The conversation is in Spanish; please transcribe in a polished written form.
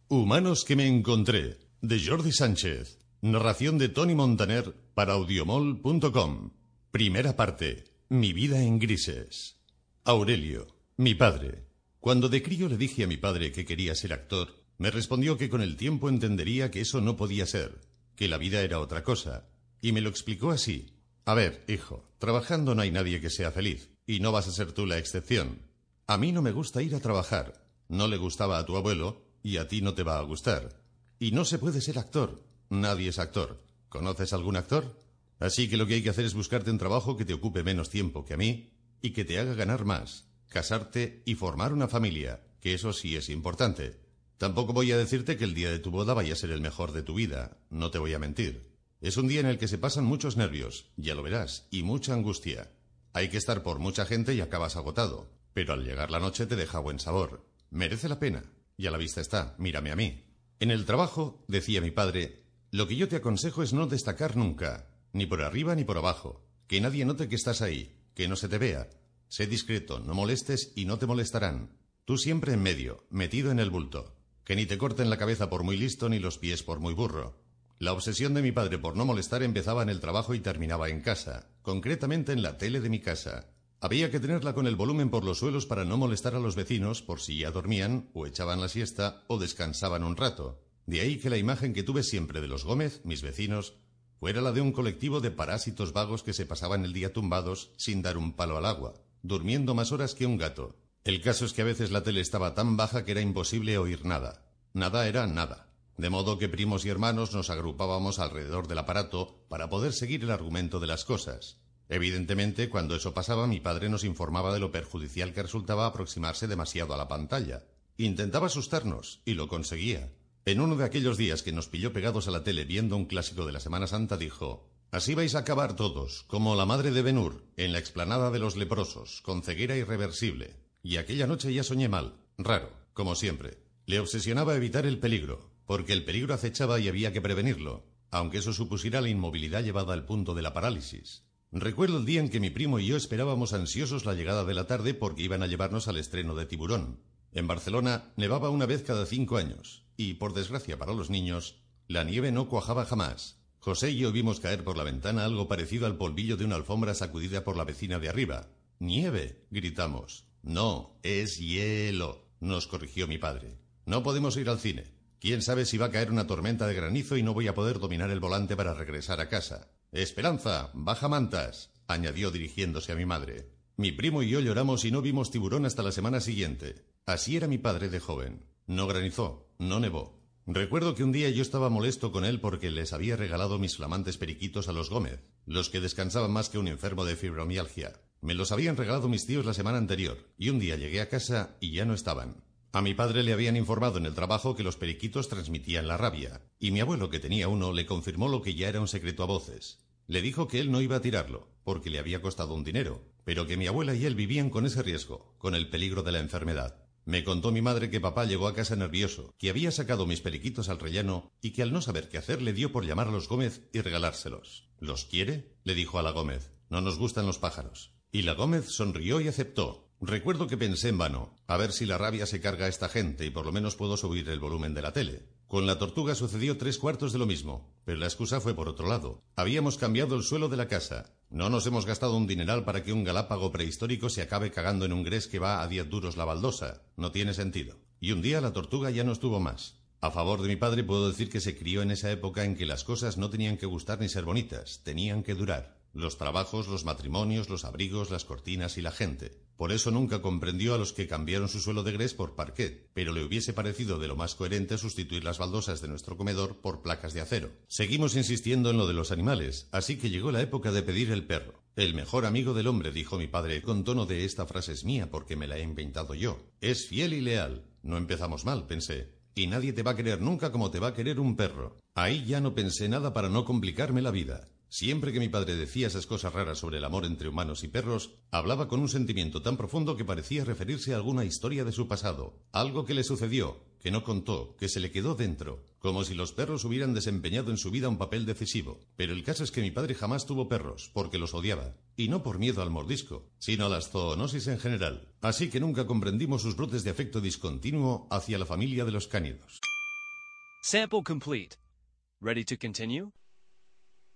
Humanos que me encontré, de Jordi Sánchez. Narración de Toni Montaner para audiomol.com. Primera parte. Mi vida en grises. Aurelio, mi padre. Cuando de crío le dije a mi padre que quería ser actor, me respondió que con el tiempo entendería que eso no podía ser, que la vida era otra cosa, y me lo explicó así. A ver, hijo, trabajando no hay nadie que sea feliz, y no vas a ser tú la excepción. A mí no me gusta ir a trabajar, no le gustaba a tu abuelo, y a ti no te va a gustar. Y no se puede ser actor, nadie es actor. ¿Conoces algún actor? Así que lo que hay que hacer es buscarte un trabajo que te ocupe menos tiempo que a mí, y que te haga ganar más, casarte y formar una familia, que eso sí es importante. Tampoco voy a decirte que el día de tu boda vaya a ser el mejor de tu vida, no te voy a mentir. Es un día en el que se pasan muchos nervios, ya lo verás, y mucha angustia. Hay que estar por mucha gente y acabas agotado, pero al llegar la noche te deja buen sabor. Merece la pena, y a la vista está, mírame a mí. En el trabajo, decía mi padre, lo que yo te aconsejo es no destacar nunca, ni por arriba ni por abajo, que nadie note que estás ahí, que no se te vea. Sé discreto, no molestes y no te molestarán. Tú siempre en medio, metido en el bulto. Que ni te corten la cabeza por muy listo ni los pies por muy burro. La obsesión de mi padre por no molestar empezaba en el trabajo y terminaba en casa, concretamente en la tele de mi casa. Había que tenerla con el volumen por los suelos para no molestar a los vecinos por si ya dormían o echaban la siesta o descansaban un rato. De ahí que la imagen que tuve siempre de los Gómez, mis vecinos, fuera la de un colectivo de parásitos vagos que se pasaban el día tumbados sin dar un palo al agua, durmiendo más horas que un gato. El caso es que a veces la tele estaba tan baja que era imposible oír nada. Nada era nada. De modo que primos y hermanos nos agrupábamos alrededor del aparato para poder seguir el argumento de las cosas. Evidentemente, cuando eso pasaba, mi padre nos informaba de lo perjudicial que resultaba aproximarse demasiado a la pantalla. Intentaba asustarnos, y lo conseguía. En uno de aquellos días que nos pilló pegados a la tele viendo un clásico de la Semana Santa, dijo: «Así vais a acabar todos, como la madre de Ben-Hur, en la explanada de los leprosos, con ceguera irreversible». Y aquella noche ya soñé mal, raro, como siempre. Le obsesionaba evitar el peligro, porque el peligro acechaba y había que prevenirlo, aunque eso supusiera la inmovilidad llevada al punto de la parálisis. Recuerdo el día en que mi primo y yo esperábamos ansiosos la llegada de la tarde porque iban a llevarnos al estreno de Tiburón. En Barcelona nevaba una vez cada 5 años, y, por desgracia para los niños, la nieve no cuajaba jamás. José y yo vimos caer por la ventana algo parecido al polvillo de una alfombra sacudida por la vecina de arriba. «¡Nieve!», gritamos. «No, es hielo», nos corrigió mi padre. «No podemos ir al cine. Quién sabe si va a caer una tormenta de granizo y no voy a poder dominar el volante para regresar a casa. Esperanza, baja mantas», añadió dirigiéndose a mi madre. Mi primo y yo lloramos y no vimos Tiburón hasta la semana siguiente. Así era mi padre de joven. No granizó, no nevó. Recuerdo que un día yo estaba molesto con él porque les había regalado mis flamantes periquitos a los Gómez, los que descansaban más que un enfermo de fibromialgia. Me los habían regalado mis tíos la semana anterior, y un día llegué a casa y ya no estaban. A mi padre le habían informado en el trabajo que los periquitos transmitían la rabia, y mi abuelo, que tenía uno, le confirmó lo que ya era un secreto a voces. Le dijo que él no iba a tirarlo, porque le había costado un dinero, pero que mi abuela y él vivían con ese riesgo, con el peligro de la enfermedad. Me contó mi madre que papá llegó a casa nervioso, que había sacado mis periquitos al rellano y que al no saber qué hacer le dio por llamar a los Gómez y regalárselos. «¿Los quiere?», le dijo a la Gómez. «No nos gustan los pájaros». Y la Gómez sonrió y aceptó. Recuerdo que pensé en vano, a ver si la rabia se carga a esta gente y por lo menos puedo subir el volumen de la tele. Con la tortuga sucedió 3/4 de lo mismo, pero la excusa fue por otro lado. Habíamos cambiado el suelo de la casa. No nos hemos gastado un dineral para que un galápago prehistórico se acabe cagando en un grés que va a 10 duros la baldosa. No tiene sentido. Y un día la tortuga ya no estuvo más. A favor de mi padre puedo decir que se crió en esa época en que las cosas no tenían que gustar ni ser bonitas, tenían que durar. Los trabajos, los matrimonios, los abrigos, las cortinas y la gente. Por eso nunca comprendió a los que cambiaron su suelo de grés por parquet, pero le hubiese parecido de lo más coherente sustituir las baldosas de nuestro comedor por placas de acero. Seguimos insistiendo en lo de los animales, así que llegó la época de pedir el perro. «El mejor amigo del hombre», dijo mi padre, con tono de «esta frase es mía porque me la he inventado yo. Es fiel y leal». No empezamos mal, pensé. Y nadie te va a querer nunca como te va a querer un perro. Ahí ya no pensé nada para no complicarme la vida. Siempre que mi padre decía esas cosas raras sobre el amor entre humanos y perros, hablaba con un sentimiento tan profundo que parecía referirse a alguna historia de su pasado, algo que le sucedió, que no contó, que se le quedó dentro, como si los perros hubieran desempeñado en su vida un papel decisivo. Pero el caso es que mi padre jamás tuvo perros, porque los odiaba, y no por miedo al mordisco, sino a las zoonosis en general. Así que nunca comprendimos sus brotes de afecto discontinuo hacia la familia de los cánidos. Sample complete. Ready to continue?